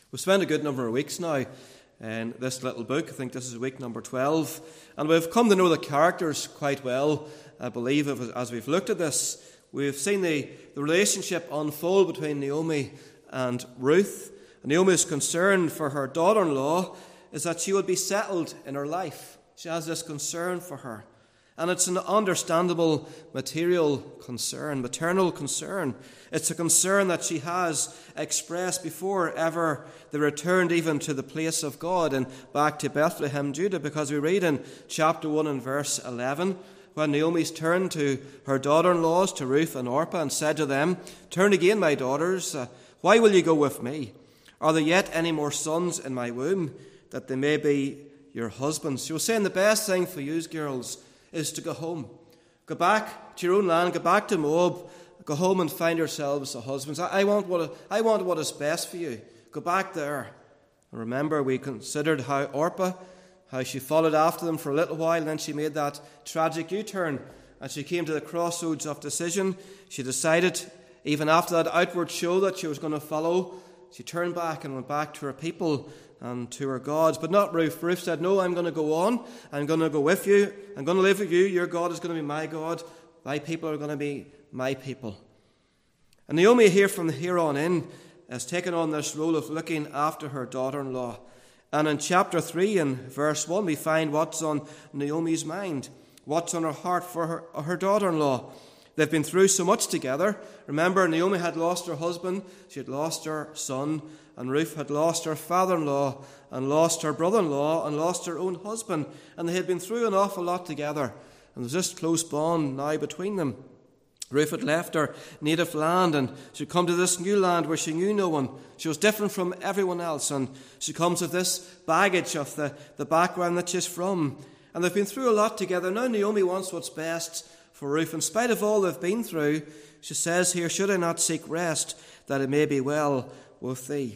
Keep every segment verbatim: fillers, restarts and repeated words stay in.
We've spent a good number of weeks now in this little book. I think this is week number twelve. And we've come to know the characters quite well, I believe, as we've looked at this. We've seen the, the relationship unfold between Naomi and Ruth. And Naomi's concern for her daughter-in-law is that she would be settled in her life. She has this concern for her. And it's an understandable material concern, maternal concern. It's a concern that she has expressed before ever they returned even to the place of God and back to Bethlehem, Judah, because we read in chapter one and verse eleven, when Naomi's turned to her daughter-in-laws, to Ruth and Orpah, and said to them, "Turn again, my daughters, uh, why will you go with me? Are there yet any more sons in my womb, that they may be your husbands?" She was saying the best thing for you girls is to go home. Go back to your own land, go back to Moab, go home and find yourselves a husband. I, I, want what, I want what is best for you. Go back there. And remember, we considered how Orpah, how she followed after them for a little while, and then she made that tragic U-turn, and she came to the crossroads of decision. She decided, even after that outward show that she was going to follow, she turned back and went back to her people and to her gods. But not Ruth. Ruth said, "No, I'm going to go on. I'm going to go with you. I'm going to live with you. Your God is going to be my God. My people are going to be my people." And Naomi here from here on in has taken on this role of looking after her daughter-in-law. And in chapter three and verse one, we find what's on Naomi's mind, what's on her heart for her, her daughter-in-law. They've been through so much together. Remember, Naomi had lost her husband, she had lost her son, and Ruth had lost her father-in-law, and lost her brother-in-law, and lost her own husband. And they had been through an awful lot together. And there's this close bond now between them. Ruth had left her native land, and she'd come to this new land where she knew no one. She was different from everyone else, and she comes with this baggage of the, the background that she's from. And they've been through a lot together. Now Naomi wants what's best for Ruth. In spite of all they've been through, she says here, "Should I not seek rest, that it may be well with thee?"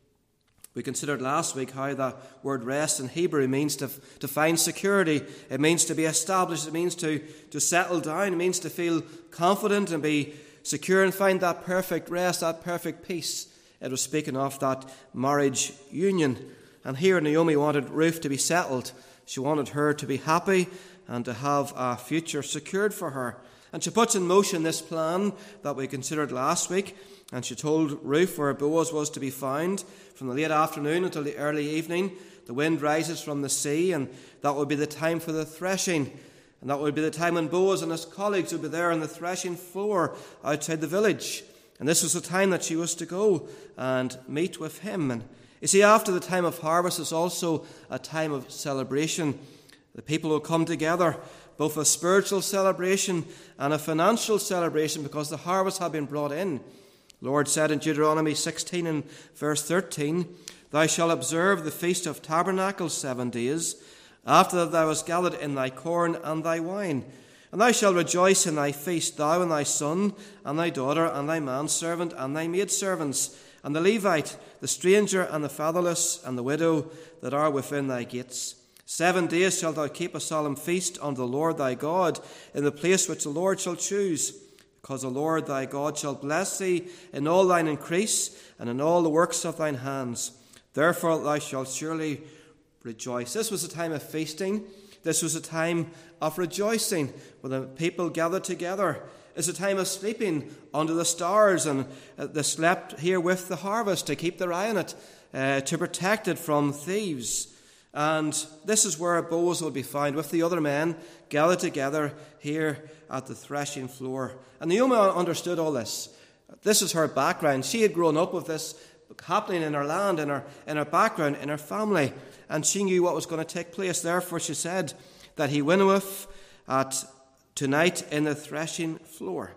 We considered last week how that word rest in Hebrew means to, to find security. It means to be established. It means to, to settle down. It means to feel confident and be secure and find that perfect rest, that perfect peace. It was speaking of that marriage union. And here Naomi wanted Ruth to be settled. She wanted her to be happy and to have a future secured for her. And she puts in motion this plan that we considered last week. And she told Ruth where Boaz was to be found from the late afternoon until the early evening. The wind rises from the sea, and that would be the time for the threshing. And that would be the time when Boaz and his colleagues would be there on the threshing floor outside the village. And this was the time that she was to go and meet with him. And you see, after the time of harvest is also a time of celebration. The people will come together, both a spiritual celebration and a financial celebration, because the harvest had been brought in. The Lord said in Deuteronomy sixteen and verse thirteen, "Thou shalt observe the feast of tabernacles seven days, after that thou hast gathered in thy corn and thy wine. And thou shalt rejoice in thy feast, thou and thy son, and thy daughter, and thy manservant, and thy maidservants, and the Levite, the stranger, and the fatherless, and the widow that are within thy gates. Seven days shalt thou keep a solemn feast unto the Lord thy God, in the place which the Lord shall choose. Because the Lord thy God shall bless thee in all thine increase, and in all the works of thine hands. Therefore thou shalt surely rejoice." This was a time of feasting. This was a time of rejoicing, when the people gathered together. It's a time of sleeping under the stars, and they slept here with the harvest to keep their eye on it, uh, to protect it from thieves. And this is where Boaz will be found with the other men gathered together here at the threshing floor. And Naomi understood all this. This is her background. She had grown up with this happening in her land, in her, in her background, in her family. And she knew what was going to take place. Therefore she said that he winnoweth at tonight in the threshing floor.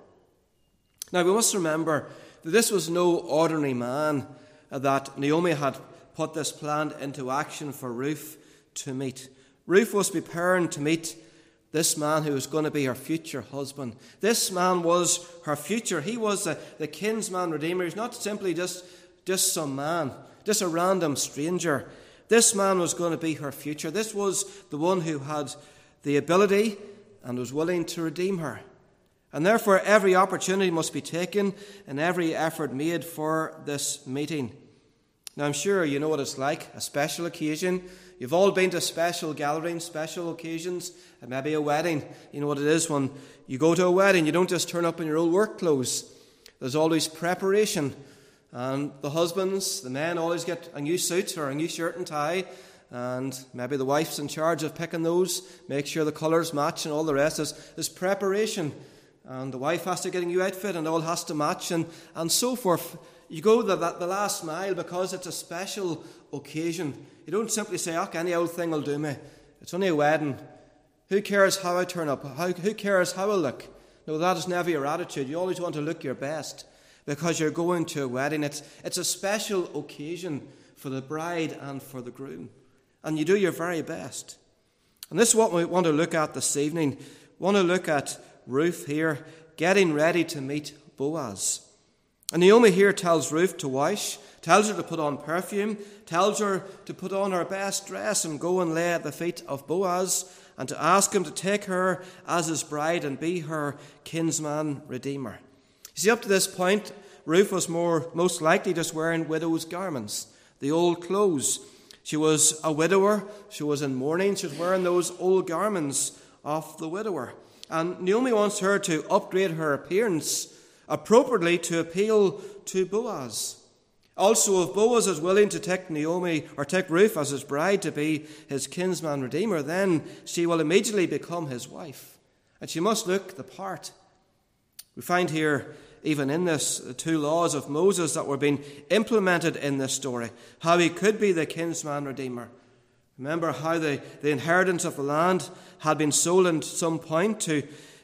Now we must remember that this was no ordinary man that Naomi had put this plan into action for Ruth to meet. Ruth was preparing to meet this man who was going to be her future husband. This man was her future. He was the, the kinsman redeemer. He's not simply just, just some man, just a random stranger. This man was going to be her future. This was the one who had the ability and was willing to redeem her. And therefore every opportunity must be taken and every effort made for this meeting. Now, I'm sure you know what it's like, a special occasion. You've all been to special gatherings, special occasions, and maybe a wedding. You know what it is when you go to a wedding. You don't just turn up in your old work clothes. There's always preparation. And the husbands, the men, always get a new suit or a new shirt and tie. And maybe the wife's in charge of picking those, make sure the colours match and all the rest. There's, there's preparation. And the wife has to get a new outfit and all has to match and, and so forth. You go the, the last mile because it's a special occasion. You don't simply say, oh, any old thing will do me. It's only a wedding. Who cares how I turn up? How, who cares how I look? No, that is never your attitude. You always want to look your best because you're going to a wedding. It's, it's a special occasion for the bride and for the groom. And you do your very best. And this is what we want to look at this evening. We want to look at Ruth here getting ready to meet Boaz. And Naomi here tells Ruth to wash, tells her to put on perfume, tells her to put on her best dress and go and lay at the feet of Boaz and to ask him to take her as his bride and be her kinsman redeemer. You see, up to this point, Ruth was more most likely just wearing widow's garments, the old clothes. She was a widower. She was in mourning. She was wearing those old garments of the widower. And Naomi wants her to upgrade her appearance appropriately to appeal to Boaz. Also, if Boaz is willing to take Naomi or take Ruth as his bride to be his kinsman redeemer, then she will immediately become his wife. And she must look the part. We find here, even in this, the two laws of Moses that were being implemented in this story, how he could be the kinsman redeemer. Remember how the, the inheritance of the land had been sold at some point to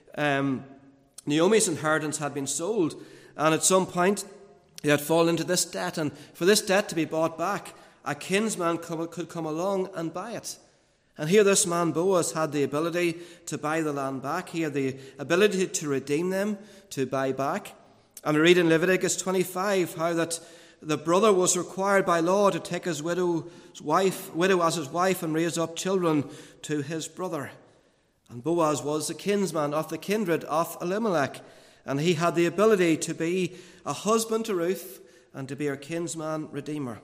um, Naomi's inheritance had been sold, and at some point he had fallen into this debt, and for this debt to be bought back, a kinsman could come along and buy it. And here this man Boaz had the ability to buy the land back. He had the ability to redeem them, to buy back. And we read in Leviticus twenty-five how that the brother was required by law to take his widow's wife, widow as his wife and raise up children to his brother. And Boaz was the kinsman of the kindred of Elimelech, and he had the ability to be a husband to Ruth and to be her kinsman redeemer.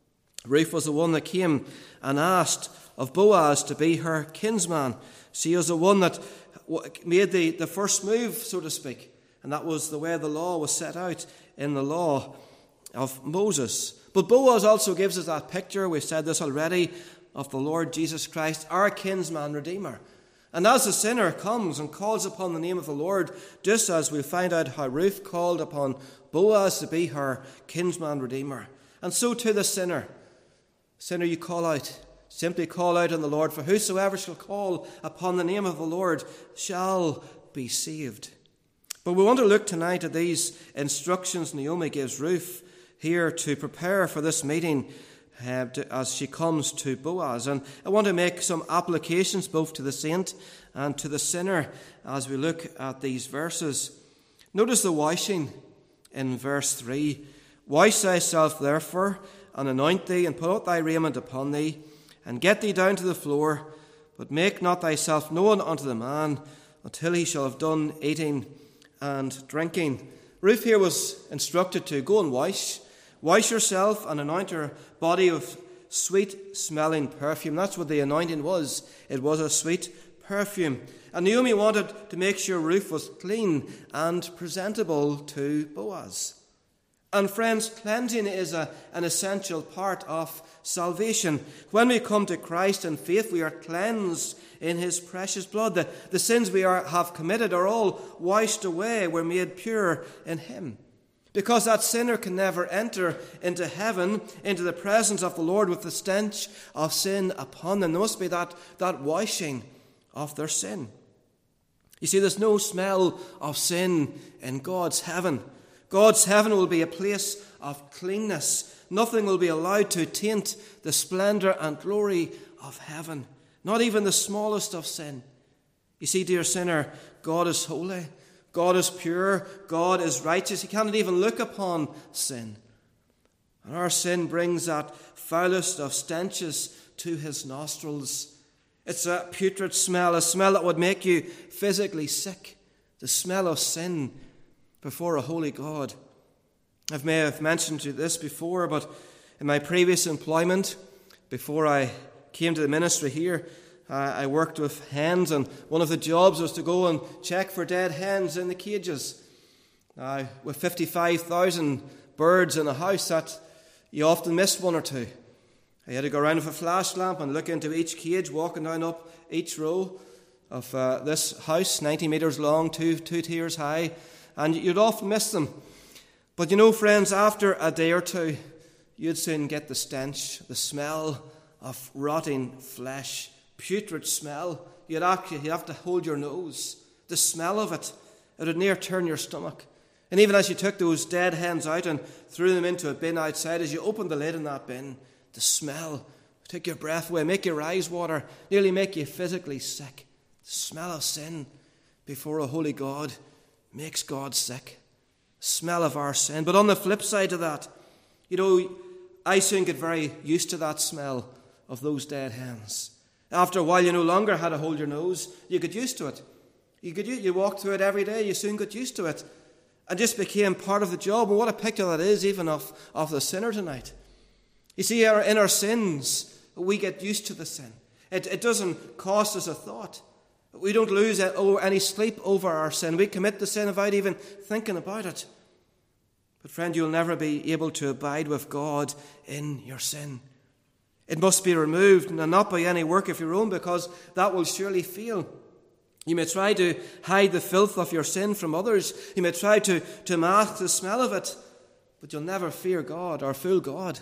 Ruth was the one that came and asked of Boaz to be her kinsman. She was the one that made the, the first move, so to speak, and that was the way the law was set out in the law of Moses. But Boaz also gives us that picture, we've said this already, of the Lord Jesus Christ, our kinsman redeemer. And as the sinner comes and calls upon the name of the Lord, just as we find out how Ruth called upon Boaz to be her kinsman redeemer, and so to the sinner. Sinner, you call out, simply call out on the Lord, for whosoever shall call upon the name of the Lord shall be saved. But we want to look tonight at these instructions Naomi gives Ruth here to prepare for this meeting Uh, to, as she comes to Boaz. And I want to make some applications both to the saint and to the sinner as we look at these verses. Notice the washing in verse three. Wash thyself therefore, and anoint thee, and put out thy raiment upon thee, and get thee down to the floor, but make not thyself known unto the man, until he shall have done eating and drinking. Ruth here was instructed to go and wash. Wash yourself and anoint your body with sweet-smelling perfume. That's what the anointing was. It was a sweet perfume. And Naomi wanted to make sure Ruth was clean and presentable to Boaz. And friends, cleansing is a, an essential part of salvation. When we come to Christ in faith, we are cleansed in his precious blood. The, the sins we are, have committed are all washed away. We're made pure in him. Because that sinner can never enter into heaven, into the presence of the Lord with the stench of sin upon them. There must be that, that washing of their sin. You see, there's no smell of sin in God's heaven. God's heaven will be a place of cleanness. Nothing will be allowed to taint the splendor and glory of heaven. Not even the smallest of sin. You see, dear sinner, God is holy. God is pure. God is righteous. He cannot even look upon sin. And our sin brings that foulest of stenches to his nostrils. It's a putrid smell, a smell that would make you physically sick. The smell of sin before a holy God. I may have mentioned this before, but In my previous employment, before I came to the ministry here, uh, I worked with hens, and one of the jobs was to go and check for dead hens in the cages. Now, with fifty-five thousand birds in a house, that you often miss one or two. I had to go around with a flash lamp and look into each cage, walking down up each row of uh, this house, ninety metres long, two, two tiers high, and you'd often miss them. But you know, friends, after a day or two, you'd soon get the stench, the smell of rotting flesh, putrid smell. You'd actually you'd have to hold your nose. The smell of it, it would near turn your stomach. And even as you took those dead hens out and threw them into a bin outside, as you opened the lid in that bin, the smell take your breath away, make your eyes water, nearly make you physically sick. The smell of sin before a holy God makes God sick. The smell of our sin. But on the flip side of that, you know, I soon get very used to that smell of those dead hens. After a while, you no longer had to hold your nose. You get used to it. You could you walk through it every day. You soon got used to it, and just became part of the job. And what a picture that is, even of, of the sinner tonight. You see, our, in our sins, we get used to the sin. It, it doesn't cost us a thought. We don't lose any sleep over our sin. We commit the sin without even thinking about it. But friend, you'll never be able to abide with God in your sin. It must be removed, and not by any work of your own, because that will surely fail. You may try to hide the filth of your sin from others. You may try to, to mask the smell of it, but you'll never fear God or fool God.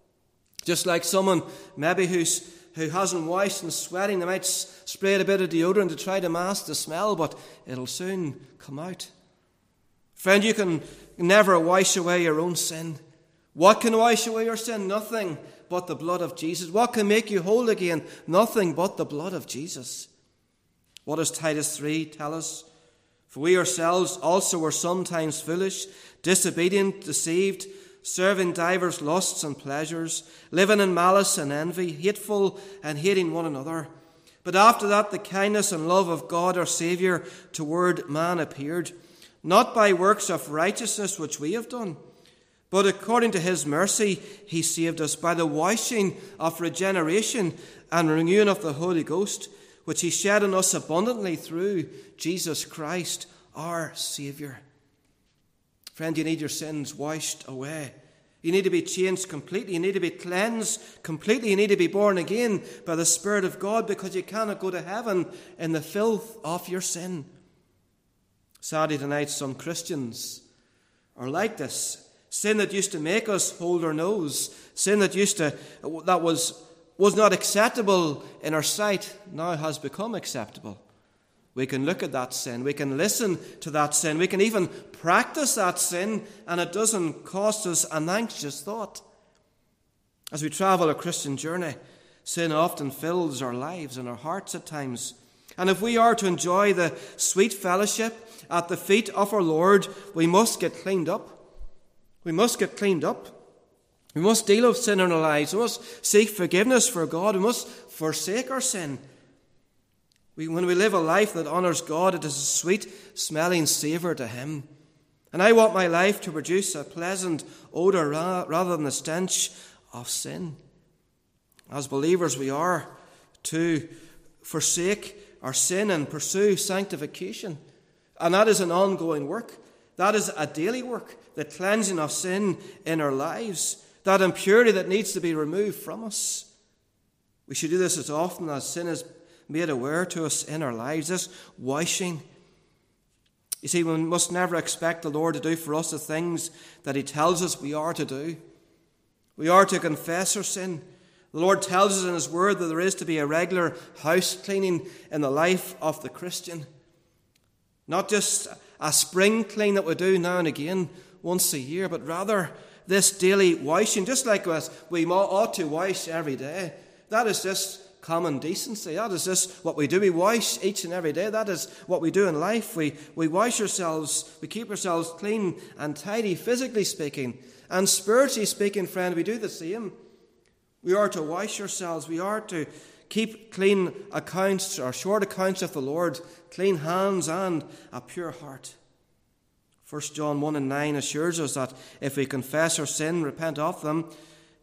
Just like someone maybe who's, who hasn't washed and sweating, they might spray a bit of deodorant to try to mask the smell, but it'll soon come out. Friend, you can never wash away your own sin. What can wash away your sin? Nothing but the blood of Jesus. What can make you whole again? Nothing but the blood of Jesus. What does Titus three tell us? For we ourselves also were sometimes foolish, disobedient, deceived, serving divers lusts and pleasures, living in malice and envy, hateful and hating one another. But after that the kindness and love of God our Saviour toward man appeared, not by works of righteousness which we have done, but according to his mercy he saved us by the washing of regeneration and renewing of the Holy Ghost, which he shed on us abundantly through Jesus Christ our Saviour. Friend, you need your sins washed away. You need to be changed completely. You need to be cleansed completely. You need to be born again by the Spirit of God, because you cannot go to heaven in the filth of your sin. Sadly tonight, some Christians are like this. Sin that used to make us hold our nose, sin that used to that was was not acceptable in our sight, now has become acceptable. We can look at that sin, we can listen to that sin, we can even practice that sin, and it doesn't cost us an anxious thought. As we travel a Christian journey, sin often fills our lives and our hearts at times. And if we are to enjoy the sweet fellowship at the feet of our Lord, we must get cleaned up. We must get cleaned up. We must deal with sin in our lives. We must seek forgiveness for God. We must forsake our sin. We, when we live a life that honours God, it is a sweet-smelling savour to Him. And I want my life to produce a pleasant odour rather than the stench of sin. As believers, we are to forsake our sin and pursue sanctification. And that is an ongoing work. That is a daily work, the cleansing of sin in our lives, that impurity that needs to be removed from us. We should do this as often as sin is made aware to us in our lives, this washing. You see, we must never expect the Lord to do for us the things that He tells us we are to do. We are to confess our sin. The Lord tells us in His Word that there is to be a regular house cleaning in the life of the Christian. Not just a spring clean that we do now and again, once a year, but rather this daily washing, just like us, we ought to wash every day. That is just common decency. That is just what we do. We wash each and every day. That is what we do in life. We, we wash ourselves, we keep ourselves clean and tidy, physically speaking. And spiritually speaking, friend, we do the same. We are to wash ourselves. We are to keep clean accounts, or short accounts of the Lord, clean hands and a pure heart. First John one and nine assures us that if we confess our sin, repent of them,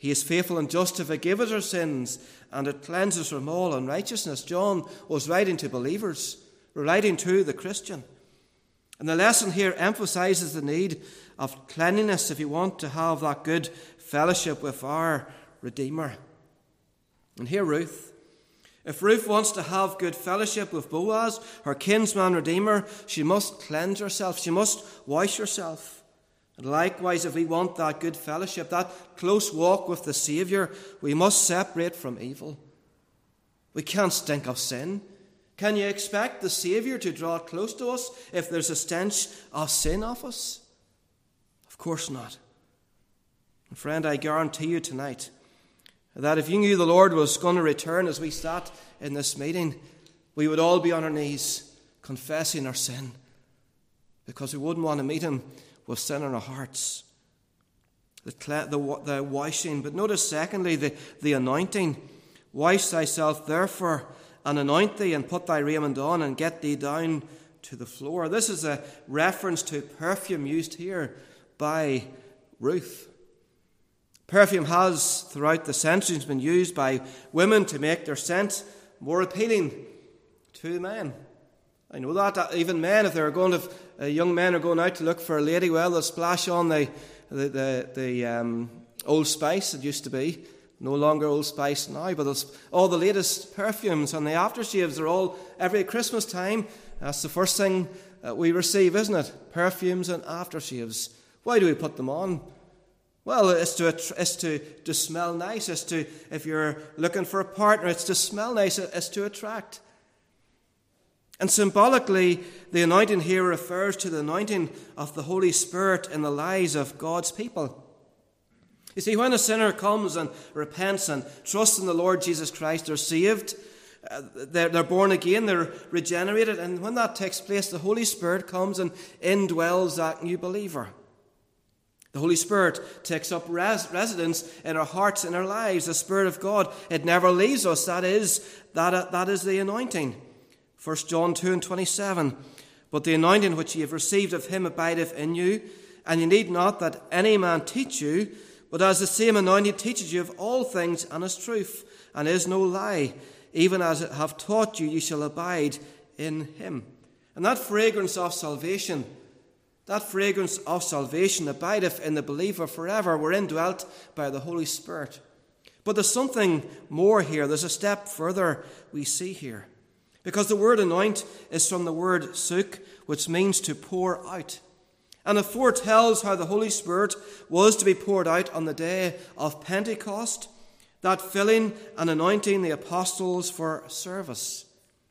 He is faithful and just to forgive us our sins and to cleanse us from all unrighteousness. John was writing to believers, writing to the Christian. And the lesson here emphasizes the need of cleanliness if you want to have that good fellowship with our Redeemer. And here Ruth. If Ruth wants to have good fellowship with Boaz, her kinsman Redeemer, she must cleanse herself. She must wash herself. And likewise, if we want that good fellowship, that close walk with the Saviour, we must separate from evil. We can't stink of sin. Can you expect the Saviour to draw close to us if there's a stench of sin off us? Of course not. And friend, I guarantee you tonight that if you knew the Lord was going to return as we sat in this meeting, we would all be on our knees confessing our sin because we wouldn't want to meet him with sin in our hearts. The, the, the washing, but notice secondly the, the anointing. Wash thyself therefore and anoint thee and put thy raiment on and get thee down to the floor. This is a reference to perfume used here by Ruth. Perfume has, throughout the centuries, been used by women to make their scent more appealing to men. I know that, that even men, if they're going to, uh, young men are going out to look for a lady, well, they'll splash on the the the, the um, Old Spice it used to be. No longer Old Spice now, but there's all the latest perfumes and the aftershaves are all every Christmas time. That's the first thing that we receive, isn't it? Perfumes and aftershaves. Why do we put them on? Well, it's to it's to, to smell nice. It's to, if you're looking for a partner, it's to smell nice. It's to attract. And symbolically, the anointing here refers to the anointing of the Holy Spirit in the lives of God's people. You see, when a sinner comes and repents and trusts in the Lord Jesus Christ, they're saved, uh, they're, they're born again, they're regenerated, and when that takes place, the Holy Spirit comes and indwells that new believer. The Holy Spirit takes up res- residence in our hearts, in our lives. The Spirit of God, it never leaves us. That is, that, uh, that is the anointing. First John two and twenty-seven. But the anointing which ye have received of him abideth in you, and ye need not that any man teach you, but as the same anointing teaches you of all things, and is truth, and is no lie, even as it have taught you, ye shall abide in him. And that fragrance of salvation, that fragrance of salvation abideth in the believer forever. We're indwelt by the Holy Spirit. But there's something more here. There's a step further we see here. Because the word anoint is from the word suk, which means to pour out. And it foretells how the Holy Spirit was to be poured out on the day of Pentecost, that filling and anointing the apostles for service.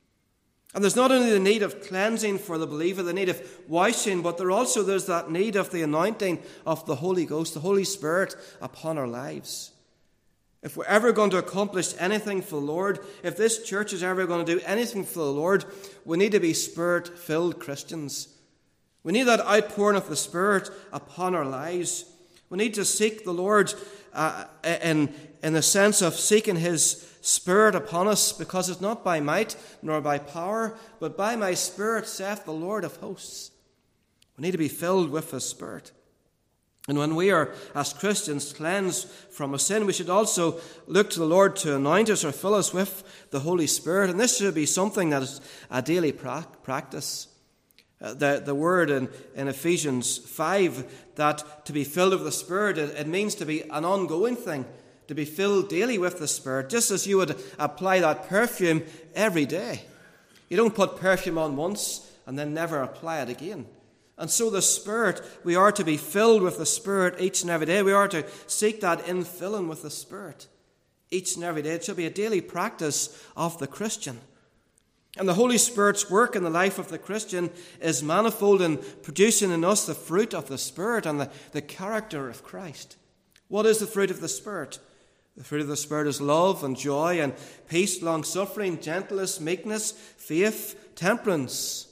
And there's not only the need of cleansing for the believer, the need of washing, but there also there's that need of the anointing of the Holy Ghost, the Holy Spirit upon our lives. If we're ever going to accomplish anything for the Lord, if this church is ever going to do anything for the Lord, we need to be Spirit-filled Christians. We need that outpouring of the Spirit upon our lives. We need to seek the Lord uh, in, in the sense of seeking his Spirit upon us, because it's not by might nor by power, but by my Spirit, saith the Lord of hosts. We need to be filled with his Spirit. And when we are, as Christians, cleansed from a sin, we should also look to the Lord to anoint us or fill us with the Holy Spirit. And this should be something that is a daily pra- practice. Uh, the, the word in, in Ephesians five, that to be filled with the Spirit, it, it means to be an ongoing thing, to be filled daily with the Spirit, just as you would apply that perfume every day. You don't put perfume on once and then never apply it again. And so the Spirit, we are to be filled with the Spirit each and every day. We are to seek that infilling with the Spirit each and every day. It should be a daily practice of the Christian. And the Holy Spirit's work in the life of the Christian is manifold in producing in us the fruit of the Spirit and the, the character of Christ. What is the fruit of the Spirit? The fruit of the Spirit is love and joy and peace, long-suffering, gentleness, meekness, faith, temperance.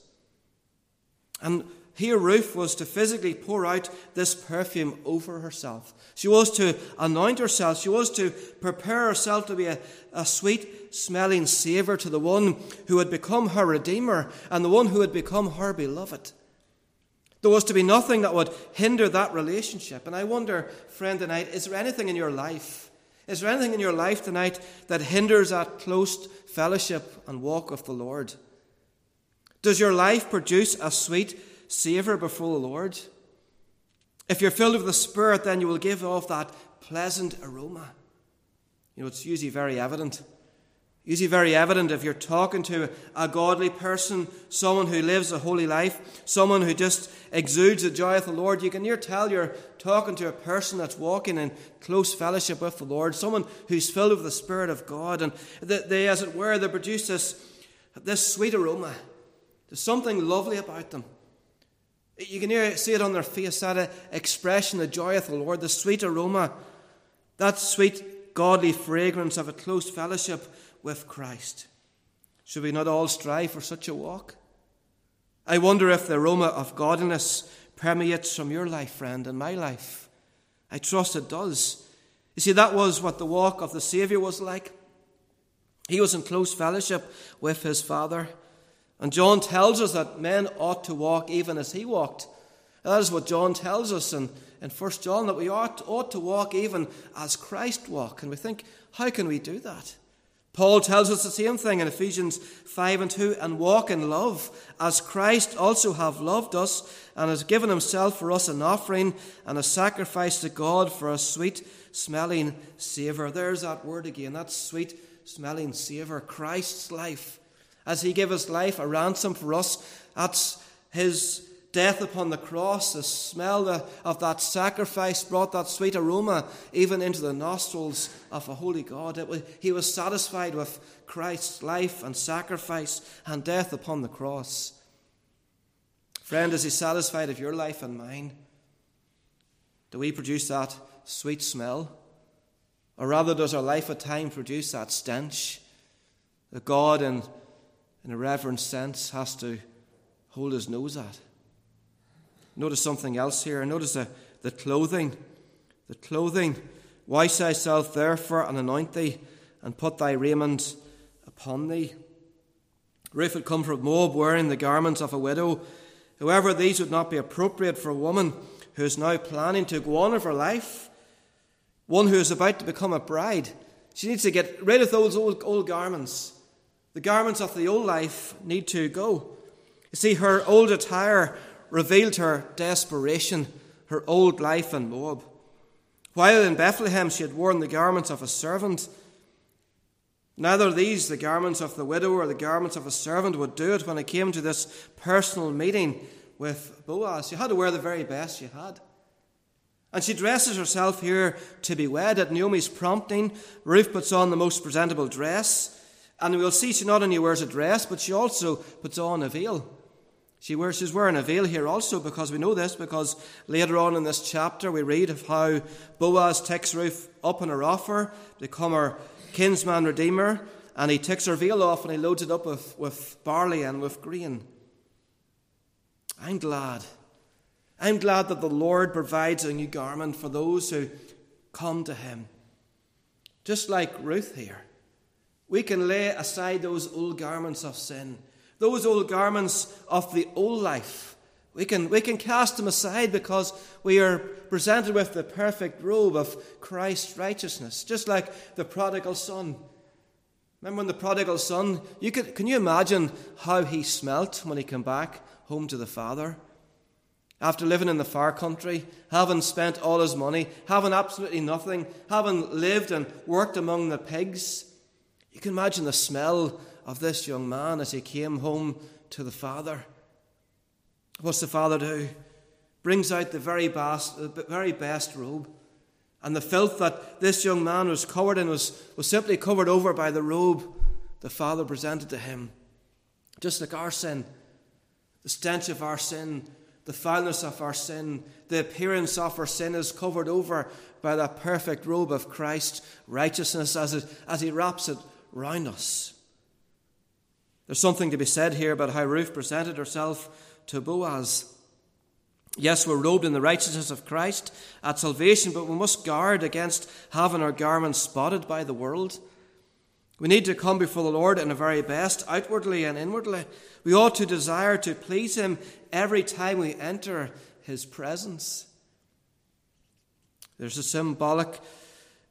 And here Ruth was to physically pour out this perfume over herself. She was to anoint herself. She was to prepare herself to be a, a sweet-smelling savour to the one who had become her Redeemer and the one who had become her beloved. There was to be nothing that would hinder that relationship. And I wonder, friend, tonight, is there anything in your life Is there anything in your life tonight that hinders that close fellowship and walk with the Lord? Does your life produce a sweet savour before the Lord? If you're filled with the Spirit, then you will give off that pleasant aroma. You know, it's usually very evident. Usually very evident if you're talking to a godly person, someone who lives a holy life, someone who just exudes the joy of the Lord. You can near tell you're talking to a person that's walking in close fellowship with the Lord, someone who's filled with the Spirit of God. And they, they as it were, they produce this, this sweet aroma. There's something lovely about them. You can hear, see it on their face, that expression, the joy of the Lord, the sweet aroma, that sweet godly fragrance of a close fellowship with Christ. Should we not all strive for such a walk? I wonder if the aroma of godliness permeates from your life, friend, and my life. I trust it does. You see, that was what the walk of the Saviour was like. He was in close fellowship with his Father. And John tells us that men ought to walk even as he walked. And that is what John tells us in, in First John, that we ought, ought to walk even as Christ walked. And we think, how can we do that? Paul tells us the same thing in Ephesians five and two, and walk in love, as Christ also hath loved us, and has given himself for us an offering and a sacrifice to God for a sweet-smelling savour. There's that word again, that sweet-smelling savour, Christ's life. As he gave his life a ransom for us, that's his death upon the cross. The smell of that sacrifice brought that sweet aroma even into the nostrils of a holy God. It was, he was satisfied with Christ's life and sacrifice and death upon the cross. Friend, is he satisfied of your life and mine? Do we produce that sweet smell? Or rather, does our life at times produce that stench that God, in, in a reverent sense, has to hold his nose at? Notice something else here. Notice the, the clothing. The clothing. Wash thyself therefore and anoint thee, and put thy raiment upon thee. Ruth had come from Moab wearing the garments of a widow. However, these would not be appropriate for a woman who is now planning to go on with her life. One who is about to become a bride. She needs to get rid of those old, old garments. The garments of the old life need to go. You see, her old attire revealed her desperation, her old life in Moab. While in Bethlehem she had worn the garments of a servant, neither these, the garments of the widow or the garments of a servant, would do it when it came to this personal meeting with Boaz. She had to wear the very best she had. And she dresses herself here to be wed. At Naomi's prompting, Ruth puts on the most presentable dress. And we'll see she not only wears a dress, but she also puts on a veil. She wears, she's wearing a veil here also, because we know this, because later on in this chapter we read of how Boaz takes Ruth up on her offer to become her kinsman redeemer, and he takes her veil off and he loads it up with, with barley and with grain. I'm glad. I'm glad that the Lord provides a new garment for those who come to him. Just like Ruth here. We can lay aside those old garments of sin. Those old garments of the old life, we can, we can cast them aside because we are presented with the perfect robe of Christ's righteousness, just like the prodigal son. Remember when the prodigal son, you could, can you imagine how he smelt when he came back home to the Father? After living in the far country, having spent all his money, having absolutely nothing, having lived and worked among the pigs, you can imagine the smell of this young man as he came home to the Father. What's the Father do? Brings out the very best, the very best robe. And the filth that this young man was covered in was, was simply covered over by the robe the Father presented to him. Just like our sin, the stench of our sin, the foulness of our sin, the appearance of our sin is covered over by that perfect robe of Christ's righteousness as, it, as he wraps it round us. There's something to be said here about how Ruth presented herself to Boaz. Yes, we're robed in the righteousness of Christ at salvation, but we must guard against having our garments spotted by the world. We need to come before the Lord in the very best, outwardly and inwardly. We ought to desire to please him every time we enter his presence. There's a symbolic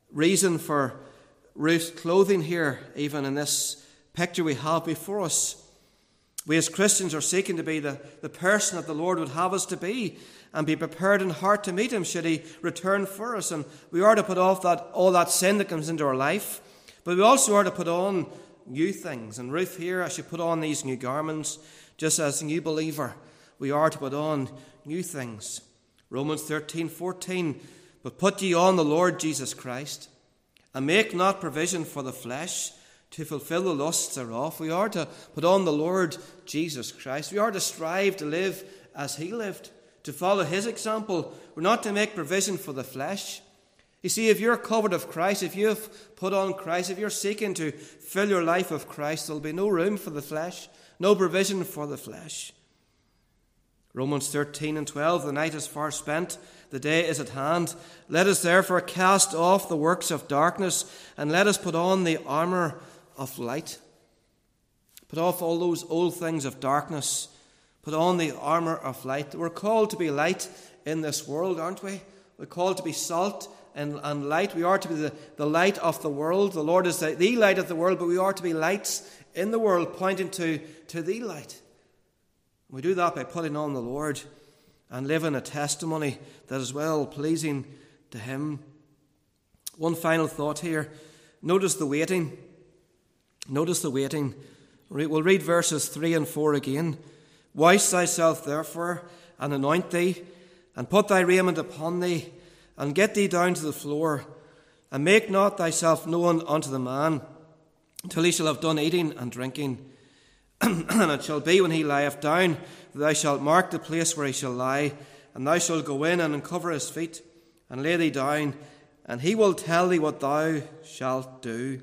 reason for Ruth's clothing here, even in this picture we have before us. We as Christians are seeking to be the, the person that the Lord would have us to be, and be prepared in heart to meet him should he return for us. And we are to put off that all that sin that comes into our life, but we also are to put on new things. And Ruth here, as she put on these new garments, just as a new believer, we are to put on new things. Romans thirteen fourteen, but put ye on the Lord Jesus Christ, and make not provision for the flesh to fulfill the lusts thereof. We are to put on the Lord Jesus Christ. We are to strive to live as he lived, to follow his example. We're not to make provision for the flesh. You see, if you're covered of Christ, if you've put on Christ, if you're seeking to fill your life with Christ, there'll be no room for the flesh, no provision for the flesh. Romans thirteen and twelve, the night is far spent, the day is at hand. Let us therefore cast off the works of darkness, and let us put on the armour of light. Put off all those old things of darkness. Put on the armour of light. We're called to be light in this world, aren't we? We're called to be salt and, and light. We are to be the, the light of the world. The Lord is the, the light of the world, but we are to be lights in the world, pointing to, to the light. We do that by putting on the Lord and living a testimony that is well pleasing to him. One final thought here. Notice the waiting. Notice the waiting. We'll read verses three and four again. Wash thyself therefore, and anoint thee, and put thy raiment upon thee, and get thee down to the floor, and make not thyself known unto the man, until he shall have done eating and drinking. And it shall be when he lieth down, that thou shalt mark the place where he shall lie, and thou shalt go in and uncover his feet, and lay thee down, and he will tell thee what thou shalt do.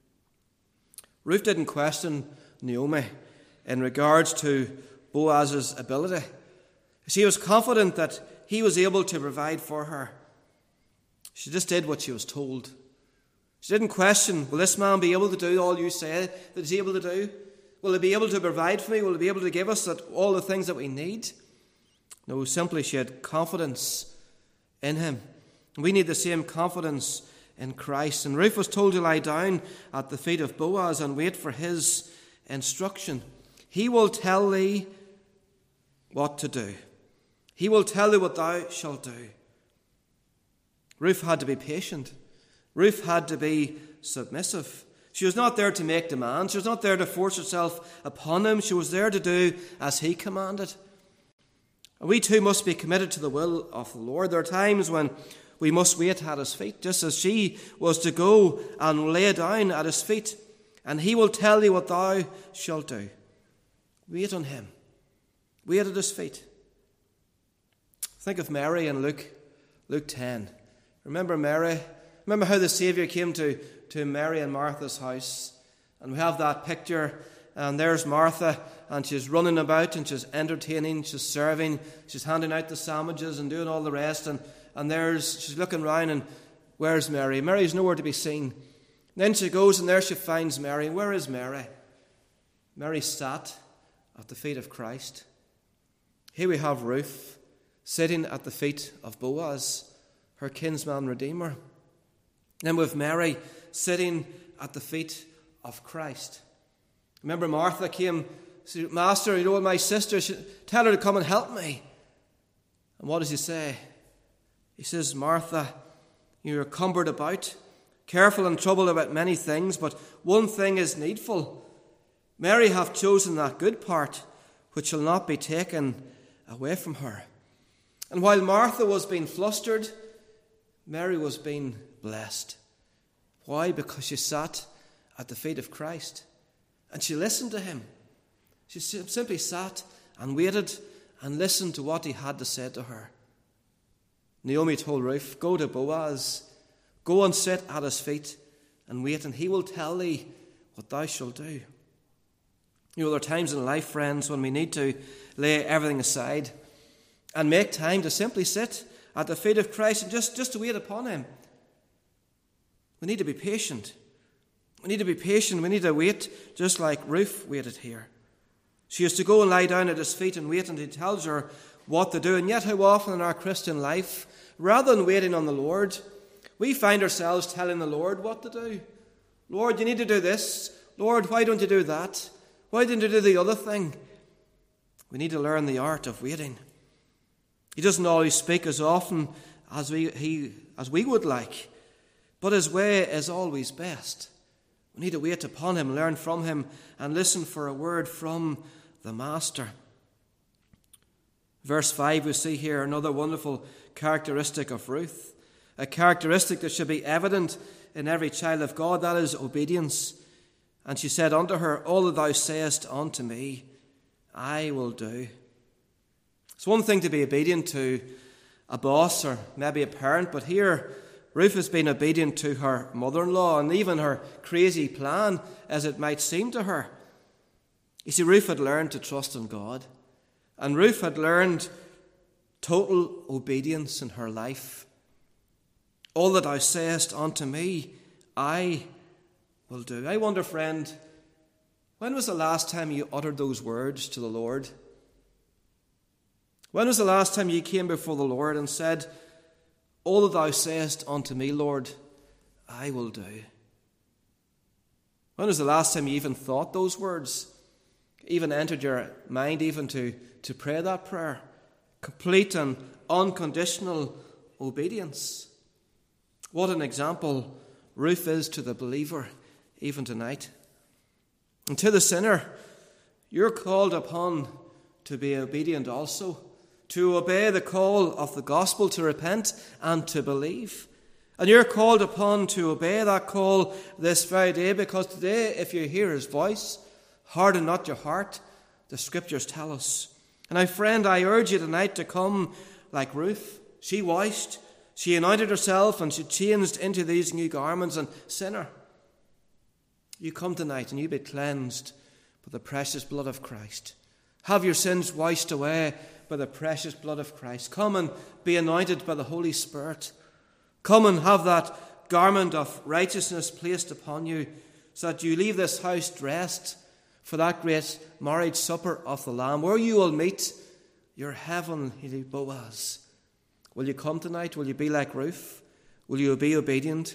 Ruth didn't question Naomi in regards to Boaz's ability. She was confident that he was able to provide for her. She just did what she was told. She didn't question, will this man be able to do all you say that he's able to do? Will he be able to provide for me? Will he be able to give us that, all the things that we need? No, simply she had confidence in him. We need the same confidence in Christ. And Ruth was told to lie down at the feet of Boaz and wait for his instruction. He will tell thee what to do. He will tell thee what thou shalt do. Ruth had to be patient. Ruth had to be submissive. She was not there to make demands. She was not there to force herself upon him. She was there to do as he commanded. And we too must be committed to the will of the Lord. There are times when we must wait at his feet, just as she was to go and lay down at his feet, and he will tell thee what thou shalt do. Wait on him. Wait at his feet. Think of Mary in Luke, Luke ten. Remember Mary? Remember how the Saviour came to, to Mary and Martha's house? And we have that picture, and there's Martha, and she's running about, and she's entertaining, she's serving, she's handing out the sandwiches and doing all the rest, and, and there's she's looking round, and where's Mary? Mary's nowhere to be seen. Then she goes, and there she finds Mary. Where is Mary? Mary sat at the feet of Christ. Here we have Ruth sitting at the feet of Boaz, her kinsman redeemer. Then with Mary sitting at the feet of Christ. Remember Martha came, said, Master, you know what, my sister, tell her to come and help me. And what does he say? He says, Martha, you are cumbered about, careful and troubled about many things, but one thing is needful. Mary hath chosen that good part, which shall not be taken away from her. And while Martha was being flustered, Mary was being blessed. Why? Because she sat at the feet of Christ and she listened to him. She simply sat and waited and listened to what he had to say to her. Naomi told Ruth, go to Boaz, go and sit at his feet and wait, and he will tell thee what thou shalt do. You know, there are times in life, friends, when we need to lay everything aside and make time to simply sit at the feet of Christ and just, just to wait upon him. We need to be patient. We need to be patient. We need to wait just like Ruth waited here. She used to go and lie down at his feet and wait until he tells her what to do. And yet how often in our Christian life, rather than waiting on the Lord, We find ourselves telling the Lord what to do. Lord, you need to do this. Lord, why don't you do that? Why didn't you do the other thing? We need to learn the art of waiting. He doesn't always speak as often as we, he, as we would like, but his way is always best. We need to wait upon him, learn from him, and listen for a word from the Master. Verse five, we see here another wonderful characteristic of Ruth, a characteristic that should be evident in every child of God, that is obedience. And she said unto her, all that thou sayest unto me, I will do. It's one thing to be obedient to a boss or maybe a parent, but here Ruth has been obedient to her mother-in-law and even her crazy plan, as it might seem to her. You see, Ruth had learned to trust in God, and Ruth had learned total obedience in her life. All that thou sayest unto me, I will do. I wonder, friend, when was the last time you uttered those words to the Lord? When was the last time you came before the Lord and said, all that thou sayest unto me, Lord, I will do? When was the last time you even thought those words? Even entered your mind even to, to pray that prayer? Complete and unconditional obedience. What an example Ruth is to the believer even tonight. And to the sinner, you're called upon to be obedient also, to obey the call of the gospel, to repent and to believe. And you're called upon to obey that call this very day, because today, if you hear his voice, harden not your heart, the scriptures tell us. And my friend, I urge you tonight to come like Ruth. She washed, she anointed herself, and she changed into these new garments. And sinner, you come tonight and you be cleansed by the precious blood of Christ. Have your sins washed away by the precious blood of Christ. Come and be anointed by the Holy Spirit. Come and have that garment of righteousness placed upon you, so that you leave this house dressed for that great marriage supper of the Lamb, where you will meet your heavenly Boaz. Will you come tonight? Will you be like Ruth? Will you be obedient?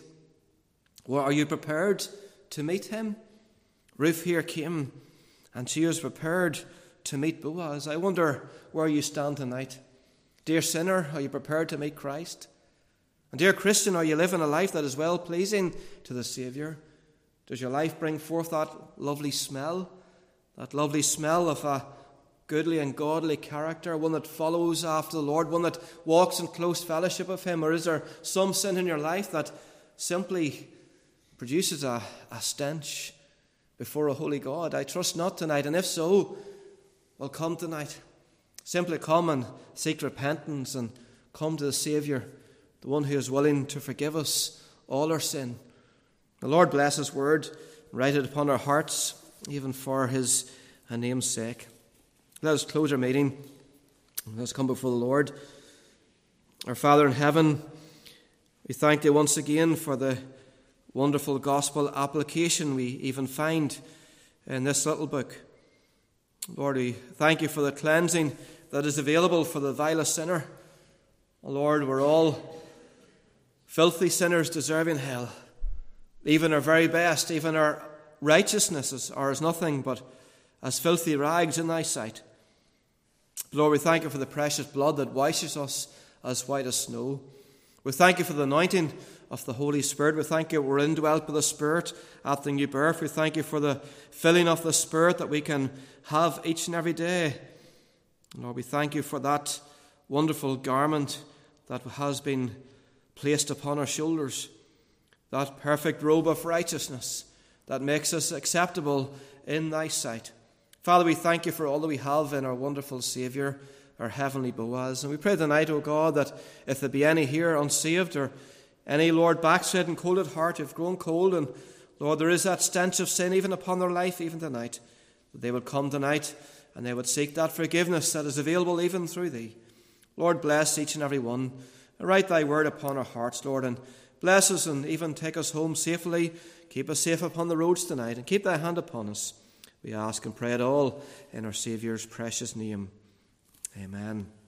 Or are you prepared to meet him? Ruth here came, and she was prepared to meet Boaz. I wonder where you stand tonight. Dear sinner, are you prepared to meet Christ? And dear Christian, are you living a life that is well-pleasing to the Saviour? Does your life bring forth that lovely smell? That lovely smell of a goodly and godly character, one that follows after the Lord, one that walks in close fellowship of him? Or is there some sin in your life that simply produces a, a stench before a holy God? I trust not tonight. And if so, well, come tonight. Simply come and seek repentance and come to the Saviour, the one who is willing to forgive us all our sin. The Lord bless his word, write it upon our hearts, even for his name's sake. Let us close our meeting. Let us come before the Lord. Our Father in heaven, we thank thee once again for the wonderful gospel application we even find in this little book. Lord, we thank you for the cleansing that is available for the vilest sinner. Lord, we're all filthy sinners deserving hell. Even our very best, even our righteousnesses are as nothing but as filthy rags in thy sight. Lord, we thank you for the precious blood that washes us as white as snow. We thank you for the anointing of the Holy Spirit. We thank you we're indwelt by the Spirit at the new birth. We thank you for the filling of the Spirit that we can have each and every day. Lord, we thank you for that wonderful garment that has been placed upon our shoulders, that perfect robe of righteousness that makes us acceptable in thy sight. Father, we thank you for all that we have in our wonderful Saviour, our heavenly Boaz. And we pray tonight, O God, that if there be any here unsaved, or any, Lord, backslidden, cold at heart, who've grown cold, and Lord, there is that stench of sin even upon their life, even tonight, that they would come tonight and they would seek that forgiveness that is available even through thee. Lord, bless each and every one. Write thy word upon our hearts, Lord, and bless us and even take us home safely. Keep us safe upon the roads tonight, and keep thy hand upon us. We ask and pray it all in our Saviour's precious name. Amen.